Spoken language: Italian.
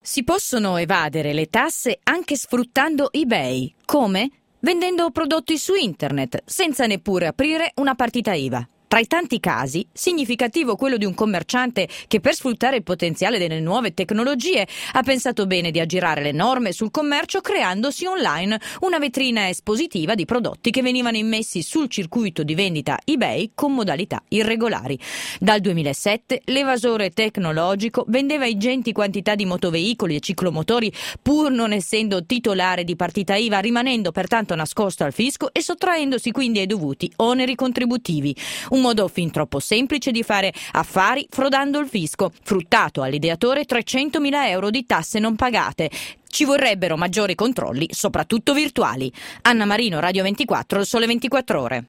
Si possono evadere le tasse anche sfruttando eBay. Come? Vendendo prodotti su internet, senza neppure aprire una partita IVA. Tra i tanti casi, significativo quello di un commerciante che per sfruttare il potenziale delle nuove tecnologie ha pensato bene di aggirare le norme sul commercio creandosi online una vetrina espositiva di prodotti che venivano immessi sul circuito di vendita eBay con modalità irregolari. Dal 2007 l'evasore tecnologico vendeva ingenti quantità di motoveicoli e ciclomotori pur non essendo titolare di partita IVA, rimanendo pertanto nascosto al fisco e sottraendosi quindi ai dovuti oneri contributivi. Un modo fin troppo semplice di fare affari frodando il fisco. Fruttato all'ideatore 300.000 euro di tasse non pagate. Ci vorrebbero maggiori controlli, soprattutto virtuali. Anna Marino, Radio 24, Il Sole 24 Ore.